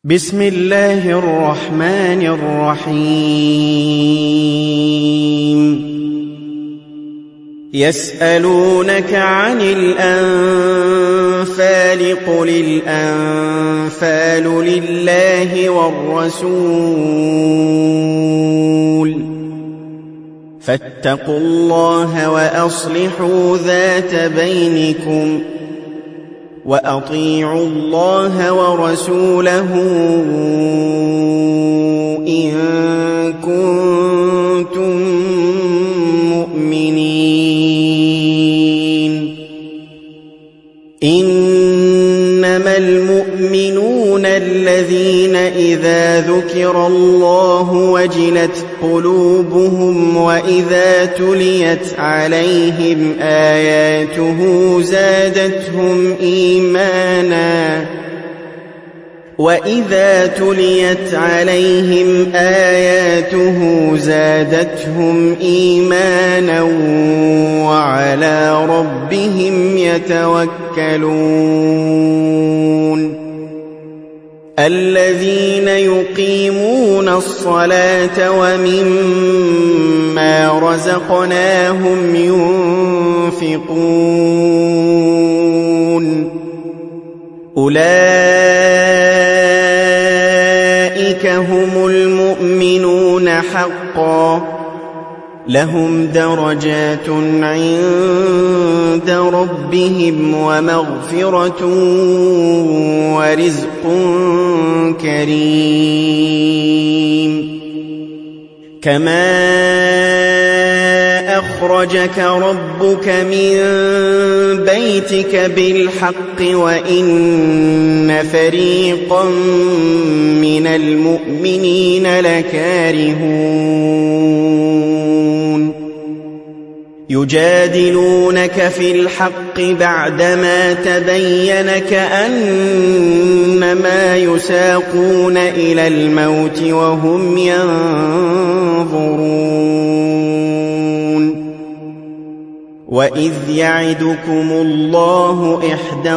بسم الله الرحمن الرحيم يسألونك عن الأنفال قل الأنفال لله والرسول فاتقوا الله وأصلحوا ذات بينكم وأطيعوا الله ورسوله إن كنتم مؤمنين إنما المؤمنون الذين إذا ذكر الله وجلت قلوبهم وإذا تليت عليهم آياته زادتهم إيمانا وعلى ربهم يتوكلون الذين يقيمون الصلاة ومما رزقناهم ينفقون أولئك هم المؤمنون حقا لهم درجات عند ربهم ومغفرة ورزق كريم كما أخرجك ربك من بيتك بالحق وإن فريقا من المؤمنين لكارهون يجادلونك في الحق بعدما تبين كأنما يساقون إلى الموت وهم ينظرون وإذ يعدكم الله إحدى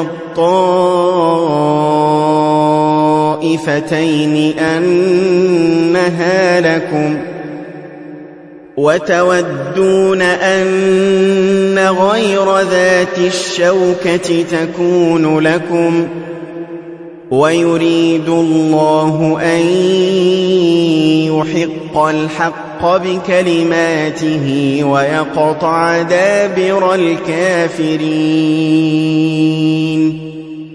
الطائفتين أنها لكم وتودون أن غير ذات الشوكة تكون لكم ويريد الله أن يحق الحق بكلماته ويقطع دابر الكافرين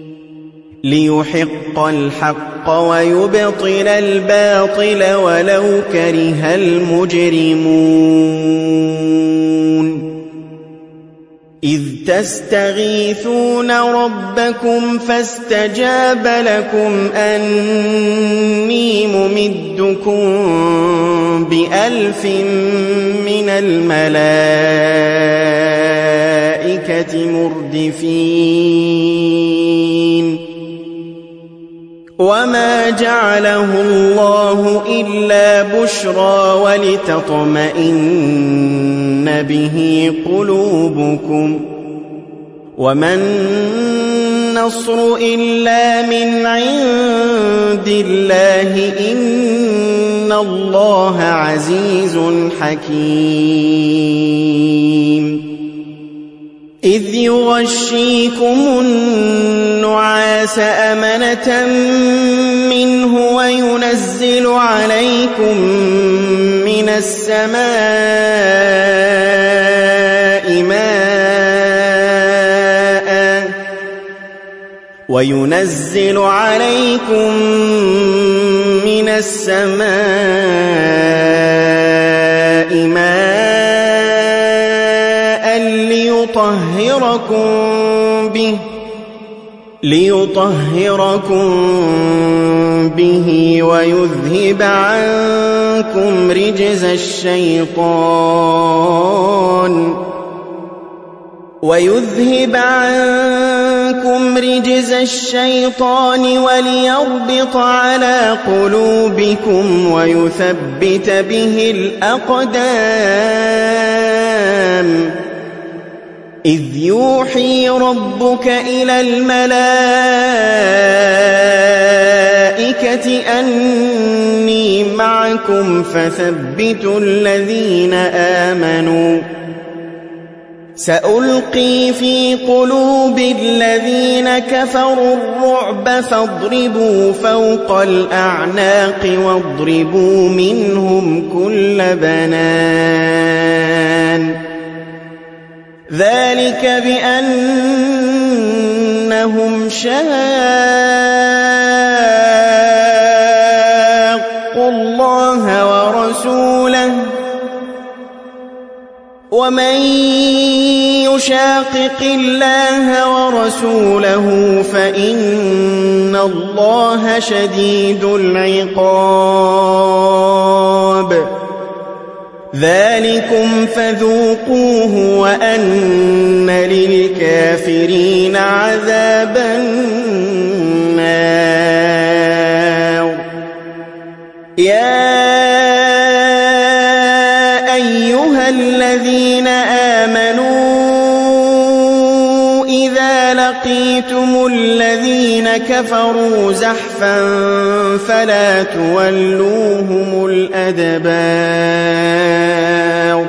ليحق الحق ويبطل الباطل ولو كره المجرمون إذ تستغيثون ربكم فاستجاب لكم أني ممدكم ب1000 من الملائكة مردفين وما جعله الله إلا بشرى ولتطمئن به قلوبكم وما النصر إلا من عند الله إن الله عزيز حكيم إذ يغشيكم النعاس أمنة منه وينزل عليكم من السماء ماء ليطهركم به ويذهب عنكم رجز الشيطان وليربط على قلوبكم ويثبت به الأقدام إذ يوحي ربك إلى الملائكة أني معكم فثبتوا الذين آمنوا سألقي في قلوب الذين كفروا الرعب فاضربوا فوق الأعناق واضربوا منهم كل بنان ذلك بأنهم شاقوا الله ورسوله ومن يشاقق الله ورسوله فإن الله شديد العقاب ذلكم فذوقوه وأن للكافرين عذاب النار يا أيها الذين آمنوا إذا لقيتم الذين كفروا زحفا فلا تولوهم الأدبار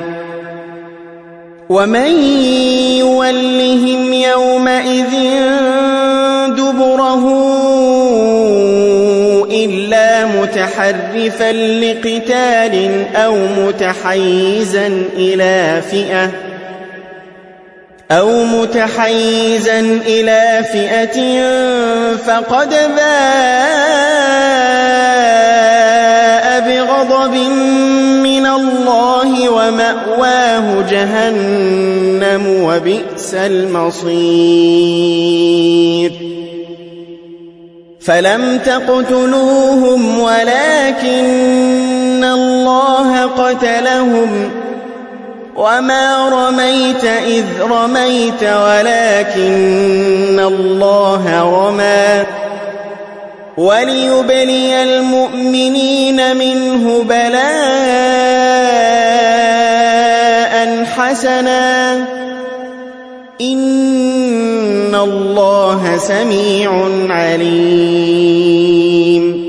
ومن يولهم يومئذ دبره إلا متحرفا لقتال أو متحيزا إلى فئة فقد باء بغضب من الله ومأواه جهنم وبئس المصير فلم تقتلوهم ولكن الله قتلهم وما رميت إذ رميت ولكن الله رمى وليبلي المؤمنين منه بلاء حسنا إن الله سميع عليم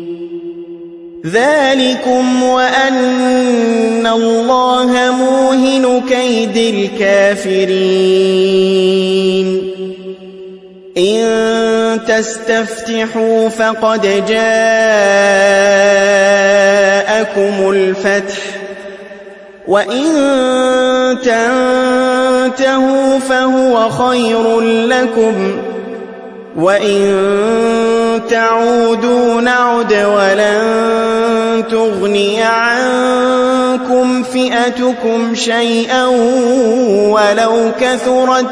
ذلكم وأن الله موهن كيد الكافرين إن تستفتحوا فقد جاءكم الفتح وإن تنتهوا فهو خير لكم وإن تعودوا نعد ولن تغني عنكم فئتكم شيئا ولو كثرت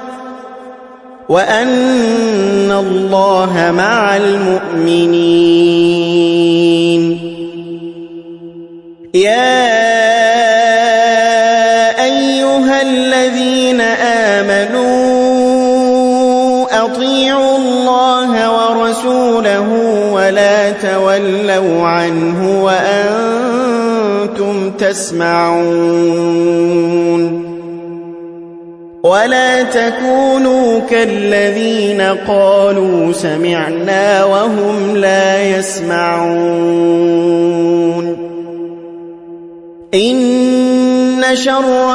وأن الله مع المؤمنين يا أيها الذين آمنوا أطيعوا الله ورسوله ولا تولوا عنه وأنتم تسمعون ولا تكونوا كالذين قالوا سمعنا وهم لا يسمعون إن شر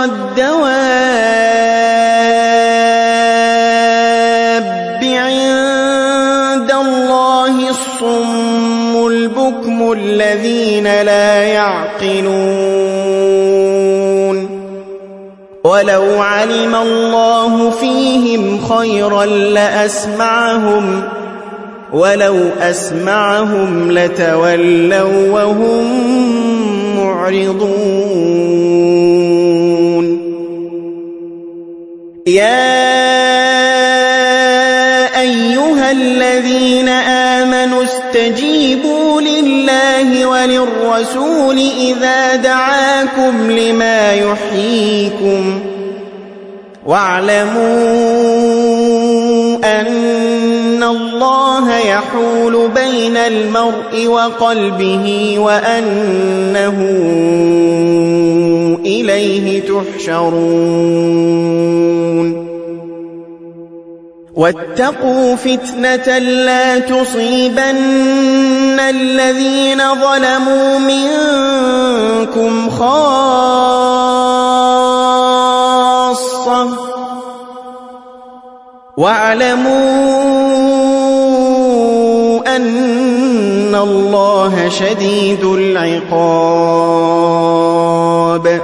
الدواب عند الله الصم البكم الذين لا يعقلون ولو علم الله فيهم خيرا لأسمعهم ولو أسمعهم لتولوا وهم معرضون يا أيها الذين آمنوا استجيبوا لله وللرسول إذا دعاكم لما يحييكم واعلموا أن الله يحول بين المرء وقلبه وأنه إليه تحشرون واتقوا فتنة لا تصيبن الذين ظلموا منكم خاصة واعلموا أن الله شديد العقاب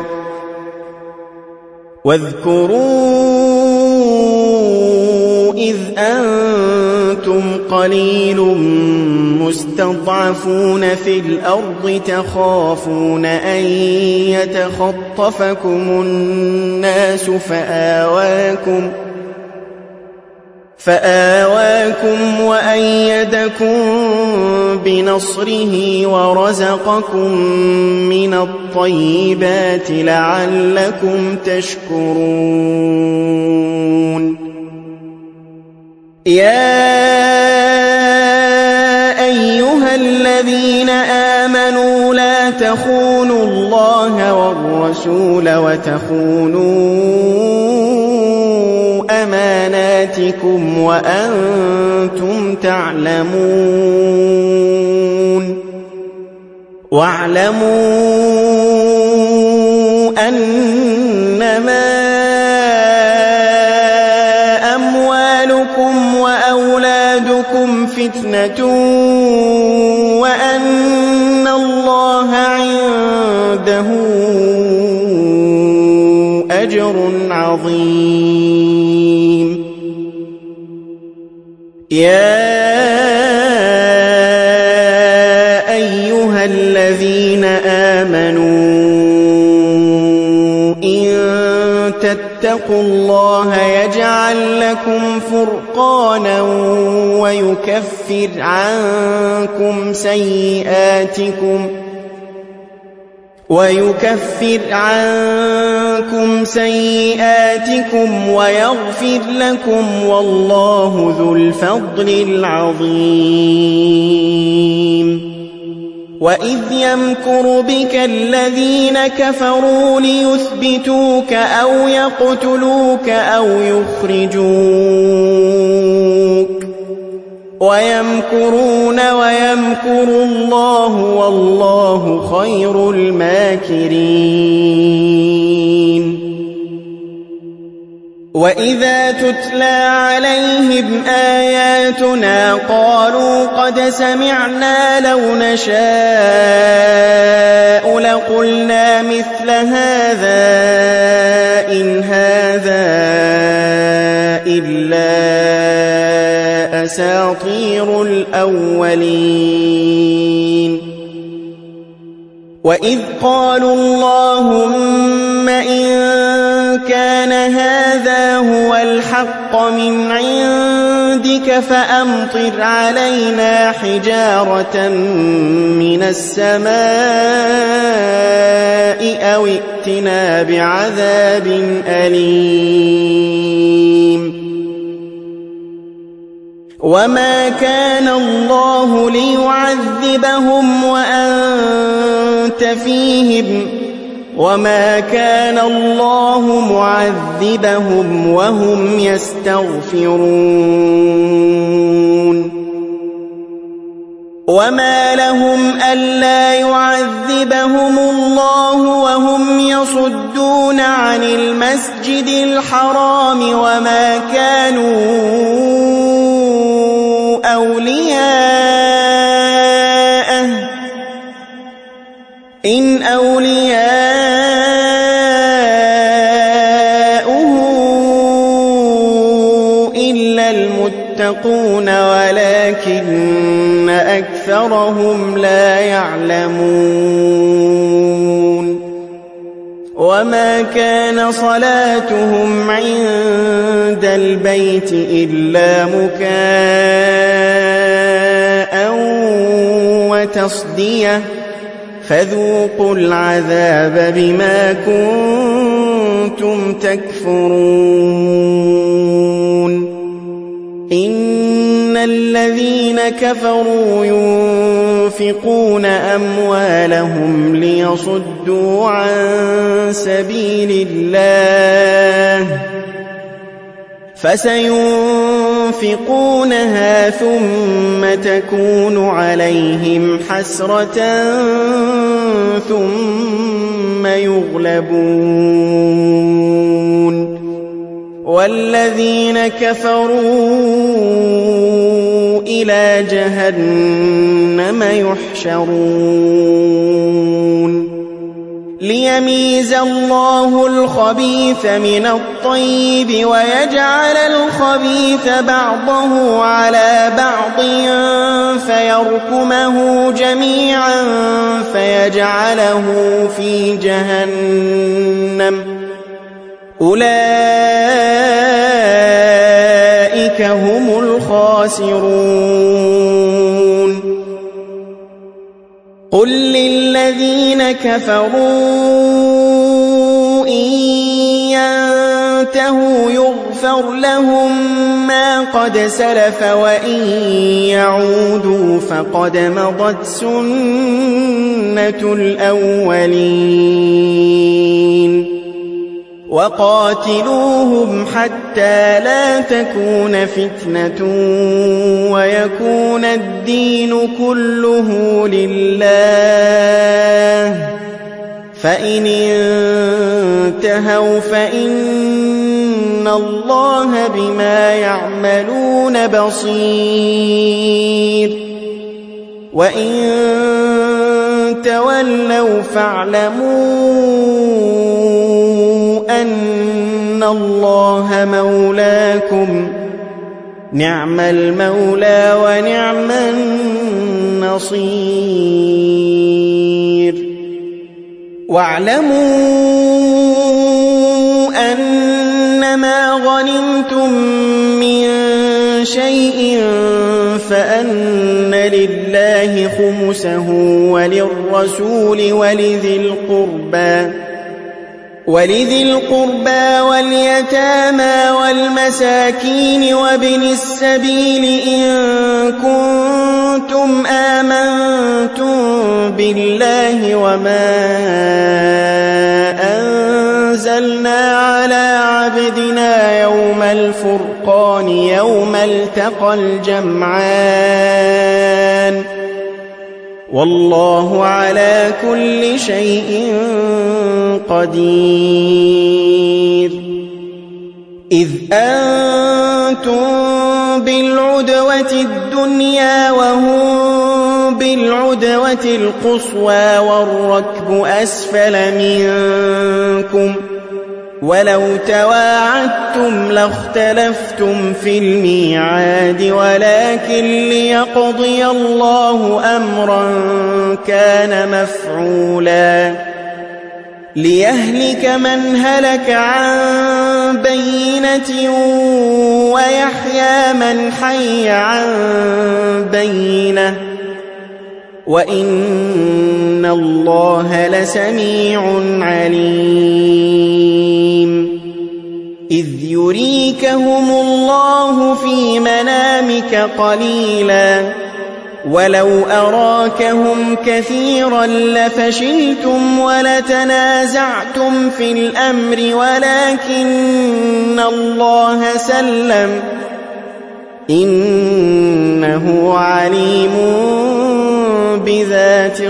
واذكروا إذ أنتم قليل مستضعفون في الأرض تخافون أن يتخطفكم الناس فآواكم وأيدكم بنصره ورزقكم من الطيبات لعلكم تشكرون يا أيها الذين آمنوا لا تخونوا الله والرسول وتخونوا أماناتكم وأنتم تعلمون واعلموا أنما أموالكم وأولادكم فتنة وأن الله عنده أجر عظيم يا أيها الذين آمنوا إن تتقوا الله يجعل لكم فرقانا ويكفر عنكم سيئاتكم ويغفر لكم والله ذو الفضل العظيم وإذ يمكر بك الذين كفروا ليثبتوك أو يقتلوك أو يخرجوك ويمكرون ويمكر الله والله خير الماكرين وإذا تتلى عليهم آياتنا قالوا قد سمعنا لو نشاء لقلنا مثل هذا إن هذا إلا أساطير الأولين وإذ قالوا اللهم إن كان هذا هو الحق من عندك فأمطر علينا حجارة من السماء أو ائتنا بعذاب أليم وما كان الله ليعذبهم وأنت فيهم وما كان الله معذبهم وهم يستغفرون وما لهم ألا يعذبهم الله وهم يصدون عن المسجد الحرام وما كانوا أولياءه إن أولياؤه إلا المتقون ولكن أكثرهم لا يعلمون وما كان صلاتهم عند البيت إلا مكاء وتصدية فذوقوا العذاب بما كنتم تكفرون إن الذين كفروا ينفقون أموالهم ليصدوا عن سبيل الله فسينفقونها ثم تكون عليهم حسرة ثم يغلبون والذين كفروا إلى جهنم يحشرون ليميز الله الخبيث من الطيب ويجعل الخبيث بعضه على بعض فيركمه جميعا فيجعله في جهنم أولئك هم الخاسرون قل للذين كفروا إن ينتهوا يغفر لهم ما قد سلف وإن يعودوا فقد مضت سنة الأولين وقاتلوهم حتى لا تكون فتنة ويكون الدين كله لله فإن انتهوا فإن الله بما يعملون بصير وإن تولوا فاعلموا أن الله مولاكم نعم المولى ونعم النصير واعلموا أنما غنمتم من شيء فأن لله خمسه وللرسول ولذي القربى واليتامى والمساكين وابن السبيل إن كنتم آمنتم بالله وما أنزلنا على عبدنا يوم الفرقان يوم التقى الجمعان والله على كل شيء قدير إذ أنتم بالعدوة الدنيا وهم بالعدوة القصوى والركب أسفل منكم ولو تواعدتم لاختلفتم في الميعاد ولكن ليقضي الله أمرا كان مفعولا ليهلك من هلك عن بينة ويحيى من حي عن بينة وإن الله لسميع عليم إذ يريكهم الله في منامك قليلا ولو أراكهم كثيرا لفشلتم ولتنازعتم في الأمر ولكن الله سلم إنه عليم بذات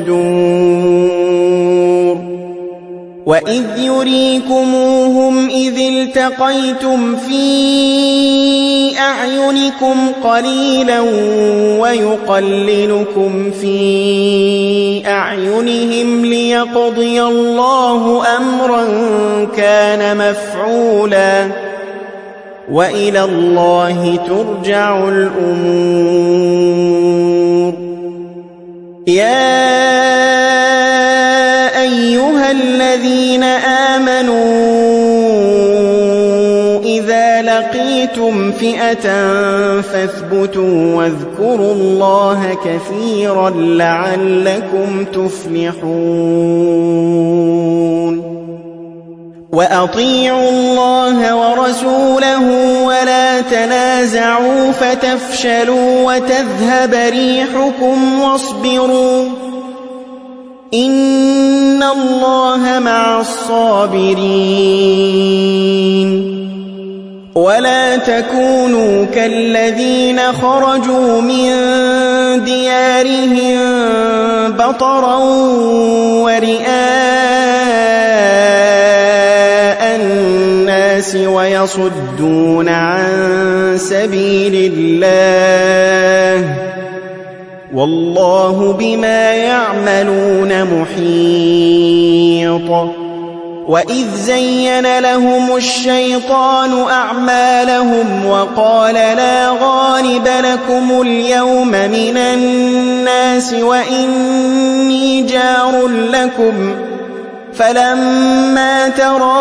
الصدور وإذ يريكموهم إذ التقيتم في أعينكم قليلا ويقللكم في أعينهم ليقضي الله أمرا كان مفعولا وإلى الله ترجع الأمور يا أيها الذين آمنوا إذا لقيتم فئة فاثبتوا واذكروا الله كثيرا لعلكم تفلحون وأطيعوا الله ورسوله ولا تنازعوا فتفشلوا وتذهب ريحكم واصبروا إن الله مع الصابرين ولا تكونوا كالذين خرجوا من ديارهم بطرا ورئاء الناس ويصدون عن سبيل الله والله بما يعملون محيط وإذ زين لهم الشيطان أعمالهم وقال لا غالب لكم اليوم من الناس وإني جار لكم فلما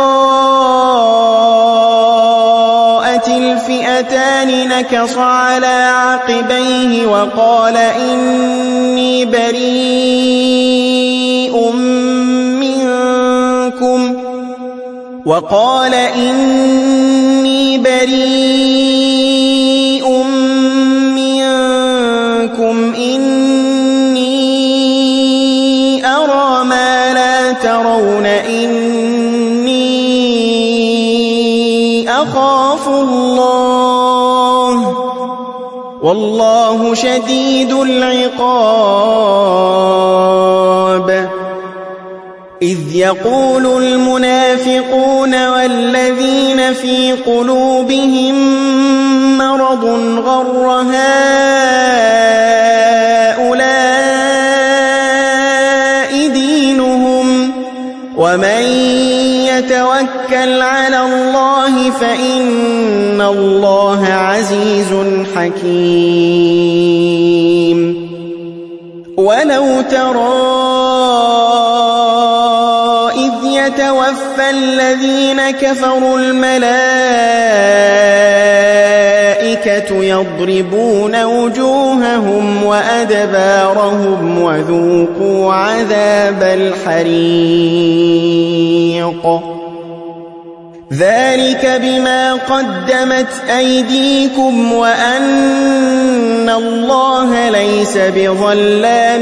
تراءت الفئتان نكص على عقبيه وقال إني بريء منكم إني أرى ما لا ترون إني أخاف الله والله شديد العقاب إذ يقول المنافقون والذين في قلوبهم مرض غر هؤلاء دينهم ومن يتوكل على الله فإن الله عزيز حكيم ولو ترى يتوفى الذين كفروا الملائكة يضربون وجوههم وأدبارهم وذوقوا عذاب الحريق ذلك بما قدمت أيديكم وأن الله ليس بظلام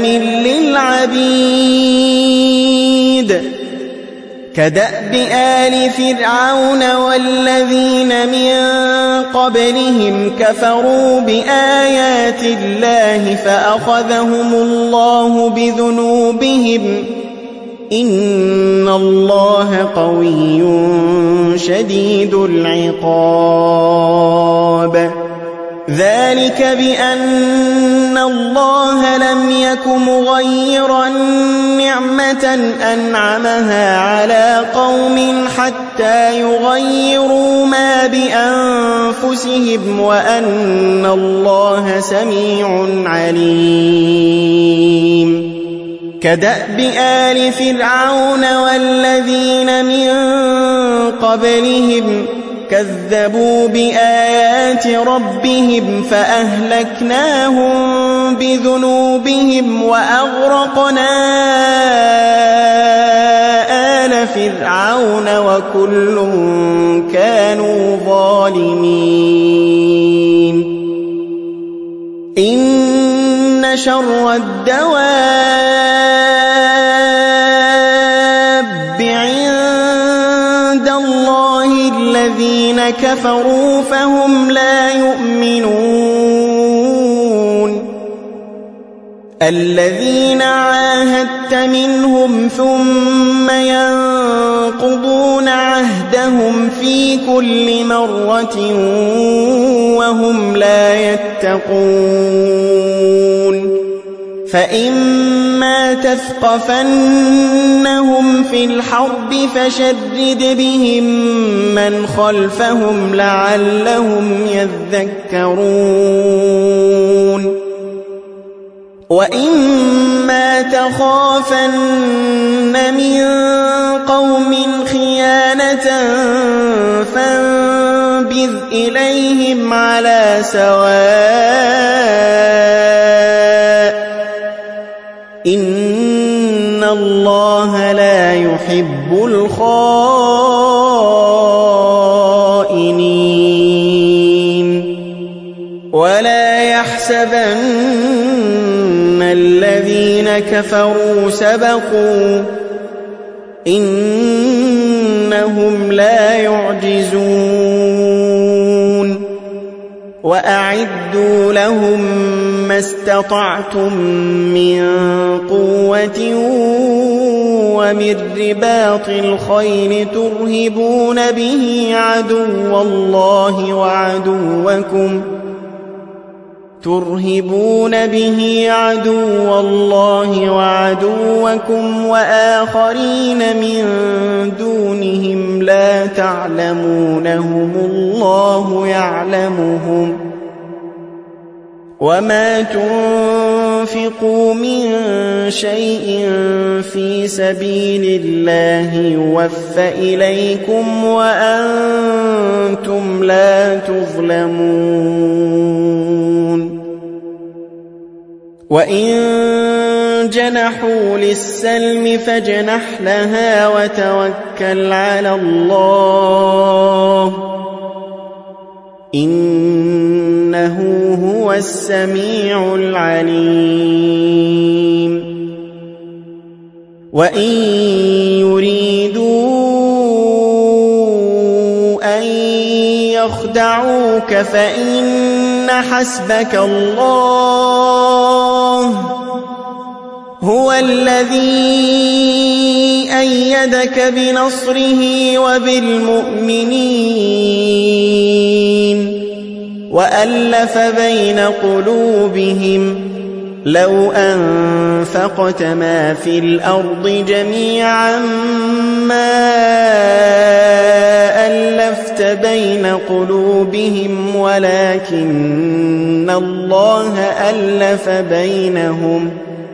للعبيد كدأب آل فرعون والذين من قبلهم كفروا بآيات الله فأخذهم الله بذنوبهم إن الله قوي شديد العقاب ذلك بأن الله لم يك مغيرا نعمة أنعمها على قوم حتى يغيروا ما بأنفسهم وأن الله سميع عليم كدأب آل فرعون والذين من قبلهم كذبوا بآيات ربهم فأهلكناهم بذنوبهم وأغرقنا آل فرعون وكل كانوا ظالمين إن شر الدواب عند الله الذين كفروا فهم لا يؤمنون الذين عاهدت منهم ثم ينقضون عهدهم في كل مرة وهم لا يتقون فإما تثقفنهم في الحرب فشرد بهم من خلفهم لعلهم يذكرون وإما تخافن من قوم خيانة فانبذ إليهم على سواء إن الله لا يحب الخائنين يحسبن الذين كفروا سبقوا إنهم لا يعجزون وأعدوا لهم ما استطعتم من قوة ومن رباط الخيل ترهبون به عدو الله وعدوكم وآخرين من دونهم لا تعلمونهم الله يعلمهم وما تنفقوا من شيء في سبيل الله يوفى إليكم وأنتم لا تظلمون وإن جنحوا للسلم فاجنح لها وتوكل على الله إنه هو السميع العليم وإن يريدوا أن يخدعوك فإن حسبك الله هو الذي أيدك بنصره وبالمؤمنين وألف بين قلوبهم لو أنفقت ما في الأرض جميعا ما ألفت بين قلوبهم ولكن الله ألف بينهم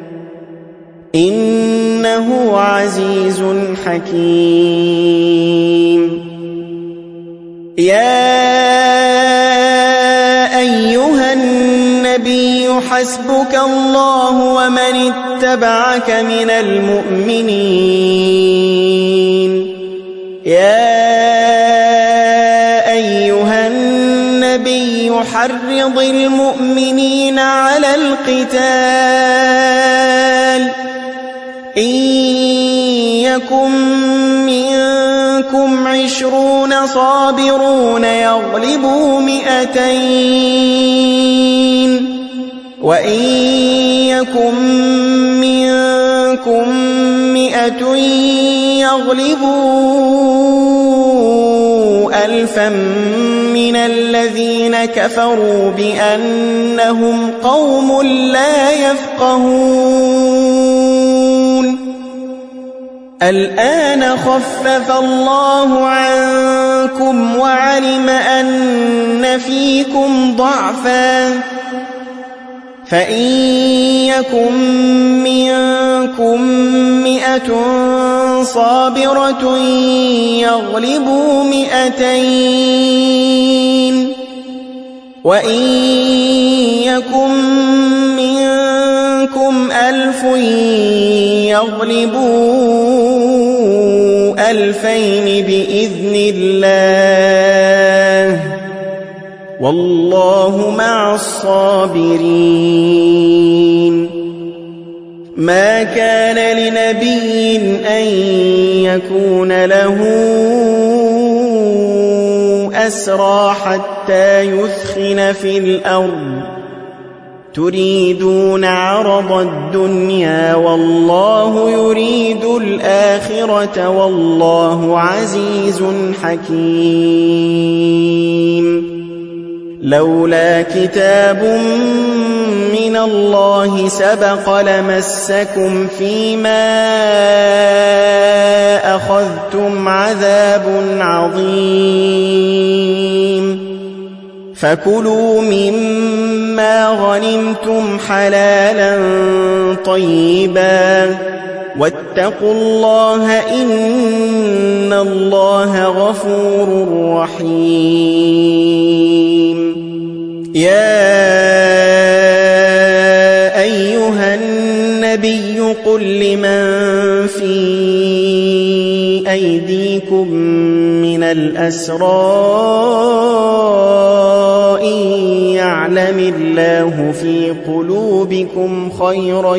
إنه عزيز حكيم يا أيها النبي حسبك الله ومن اتبعك من المؤمنين يا أيها النبي حرض المؤمنين على القتال إن يكن منكم 20 صابرون يغلبوا 200 وإن يكن منكم 100 يغلبوا 1000 من الذين كفروا بأنهم قوم لا يفقهون الآن خفف الله عنكم وعلم أن فيكم ضعفا فإن يكن منكم 100 صابرة يغلبوا 200 وإن يكن منكم 1000 يغلبوا 2000 بإذن الله والله مع الصابرين ما كان لنبي أن يكون له أسرى حتى يثخن في الأرض تريدون عرض الدنيا والله يريد الآخرة والله عزيز حكيم لولا كتاب من الله سبق لمسكم فيما أخذتم عذاب عظيم فكلوا مما غنمتم حلالا طيبا واتقوا الله إن الله غفور رحيم يا أيها النبي قل لمن في أيديكم من الأسرى إن يعلم الله في قلوبكم خيرا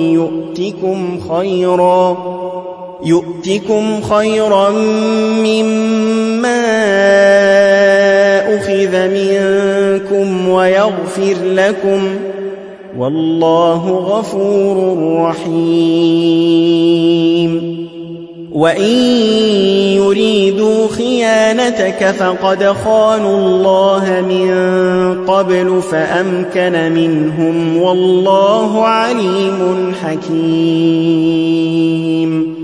يؤتكم خيرا مما أخذ منكم ويغفر لكم والله غفور رحيم وإن يريدوا خيانتك فقد خانوا الله من قبل فأمكن منهم والله عليم حكيم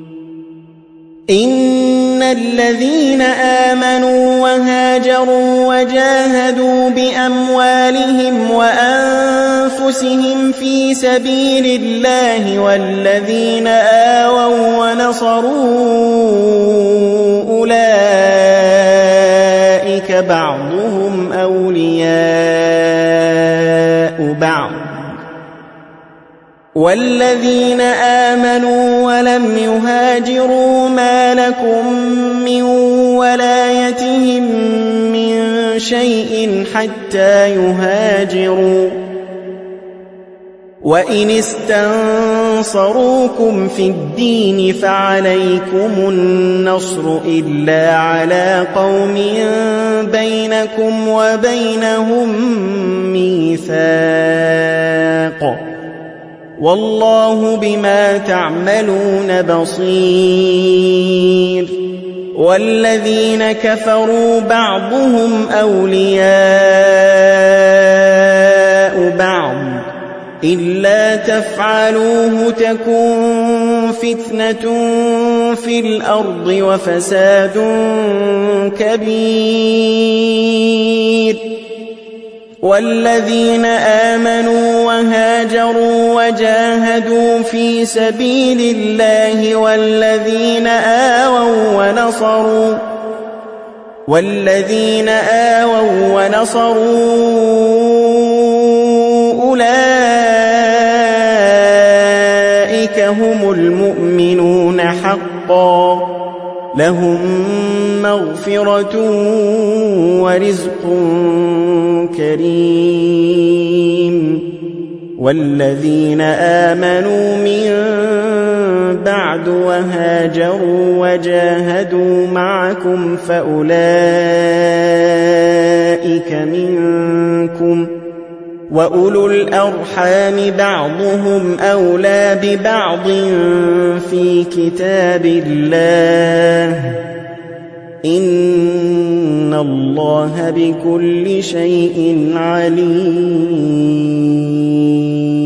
إن الذين آمنوا وهاجروا وجاهدوا بأموالهم وأنفسهم في سبيل الله والذين آووا ونصروا أولئك بعضهم أولياء بعض والذين آمنوا ولم يهاجروا ما لكم من ولايتهم من شيء حتى يهاجروا وإن استنصروكم في الدين فعليكم النصر إلا على قوم بينكم وبينهم ميثاق والله بما تعملون بصير والذين كفروا بعضهم أولياء بعض إلا تفعلوه تكن فتنة في الأرض وفساد كبير والذين آمنوا وهاجروا وجاهدوا في سبيل الله والذين آووا ونصروا أولئك هم المؤمنون حقا لهم مغفرة ورزق كريم والذين آمنوا من بعد وهاجروا وجاهدوا معكم فأولئك منكم وأولو الأرحام بعضهم أولى ببعض في كتاب الله إن الله بكل شيء عليم